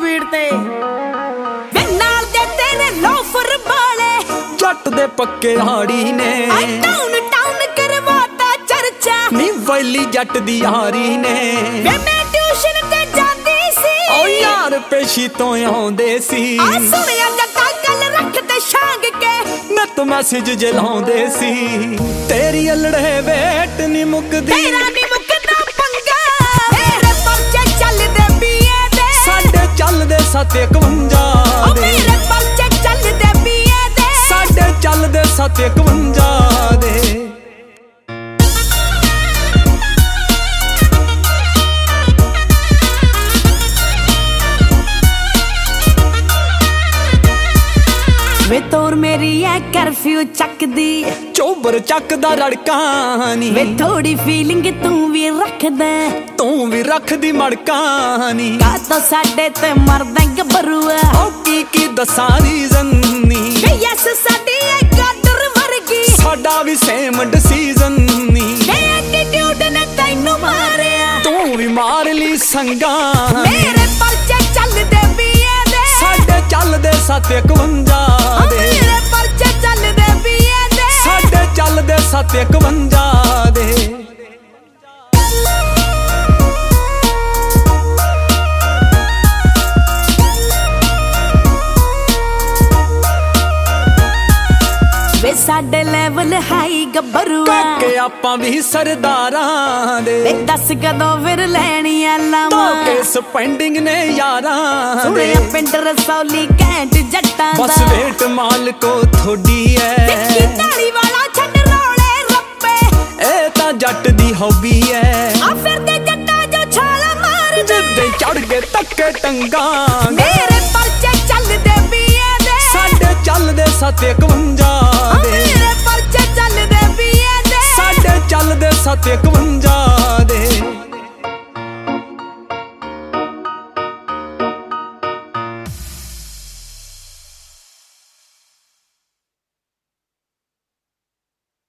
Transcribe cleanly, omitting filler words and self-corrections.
speed ਤੇ ਵੇ ਨਾਲ ਦੇ ਤੇਰੇ ਲੋਫਰ ਵਾਲੇ ਜੱਟ ਦੇ ਪੱਕੇ ਹਾੜੀ ਨੇ ਟਾਊਨ ਟਾਊਨ ਕਰਵਾਤਾ ਚਰਚਾ ਨੀ ਵੈਲੀ ਜੱਟ ਦੀ ਯਾਰੀ ਨੇ ਵੇ ਮੈਂ ਟਿਊਸ਼ਨ ਤੇ ਜਾਂਦੀ ਸੀ ਓ ਯਾਰ ਪੇਸ਼ੀ ਤੋਂ ਆਉਂਦੇ ਸੀ ਆ ਸੁਣਿਆ ਜੱਟਾਂ ਗੱਲ ਰੱਖ ਤੇ ਛਾਂਗ ਕੇ ਨਤ ਮੈਸੇਜ ਜਲਾਉਂਦੇ ਸੀ ਤੇਰੀ ਅਲੜੇ ਵੇਟ ਨੀ ਮੁੱਕਦੀ ਤੇਰਾ ਨੀ ਮੁੱਕਦਾ ਪੰਗਾ ਮੇਰੇ ਪਰਚੇ ਚੱਲਦੇ ਪੀਏ ਦੇ ਸਾਡੇ ਚੱਲਦੇ 751 ਦੇ ਮੇਰੇ ਪਰਚੇ ਚੱਲਦੇ ਪੀਏ ਦੇ ਸਾਡੇ ਚੱਲਦੇ 751 ਦੇ ਵੇ ਤੋਰ ਮੇਰੀ ਐ ਕਰਫਿਊ ਚੱਕਦੀ ਚੋਬਰ ਚੱਕਦਾ ਰੜਕਾਂ ਨੀ ਵੇ ਥੋੜੀ ਫੀਲਿੰਗ ਤੂੰ ਵੀ ਰੱਖਦਾ ਤੂੰ ਵੀ ਰੱਖਦੀ ਮੜਕਾਂ ਨੀ ਕਾ ਤਾਂ ਸਾਡੇ ਤੇ ਮਰਦਾ ਗੱਭਰੂਆ ਓ ਕੀ ਦੱਸਾਂ ਰੀਜ਼ਨ ਨੀ ਵੇ ਯਸ ਸਾਡੀ ਐ ਗਾਡਰ ਵਰਗੀ ਸਾਡਾ ਵੀ ਸੇਮ ਡਿਸੀਜ਼ਨ ਨੀ ਵੇ ਐਟੀਟਿਊਡ ਨੇ ਤੈਨੂੰ ਮਾਰਿਆ ਤੂੰ ਵੀ ਮਾਰ ਲਈ ਸੰਗਾਂ ਮੇਰੇ ਪਰਚੇ ਚੱਲਦੇ ਪੀਏ ਦੇ ਸਾਡੇ ਚੱਲਦੇ 751 ਦੇ ਮੇਰੇ ਪਰਚੇ ਚੱਲਦੇ ਪੀਏ ਦੇ ਸਾਡੇ ਚੱਲਦੇ 751 ਦੇ ਵੇ ਸਾਡੇ ਲੈਵਲ ਹਾਈ ਗੱਭਰੂਆ ਕਿ ਆਪਾਂ ਵੀ ਸਰਦਾਰਾਂ ਦੇ ਵੇ ਦੱਸ ਕਦੋਂ ਫਿਰ ਲੈਣੀਆਂ ਲਾਵਾਂ ਤਾਂ ਕਿ ਸਪੈਂਡਿੰਗ ਨੇ ਯਾਰਾਂ ਦੇ ਸੁਣਿਆ ਪਿੰਡ ਰਸੌਲੀ ਘੈਂਟ ਜੱਟਾਂ ਦਾ ਬਸ ਵੇਟ ਮਾਲਕੋ ਥੋੜੀ ਐ ਦੇਖੀ ਢਾਲੀ ਵਾਲਾ ਛੱਡ ਰੋਲੇ ਰੱਪੇ ਇਹ ਤਾਂ ਜੱਟ ਦੀ ਹੌਬੀ ਐ ਆ ਫਿਰਦੇ ਜੱਟਾਂ ਜੋ ਛਾਲਾ ਮਾਰਦੇ ਜਿੱਦੇ ਚੜ ਗਏ ਤੱਕੇ ਟੰਗਾਂ ਮੇਰੇ ਪਰਚੇ ਚੱਲਦੇ ਪੀਏ ਦੇ ਸਾਡੇ ਚੱਲਦੇ 751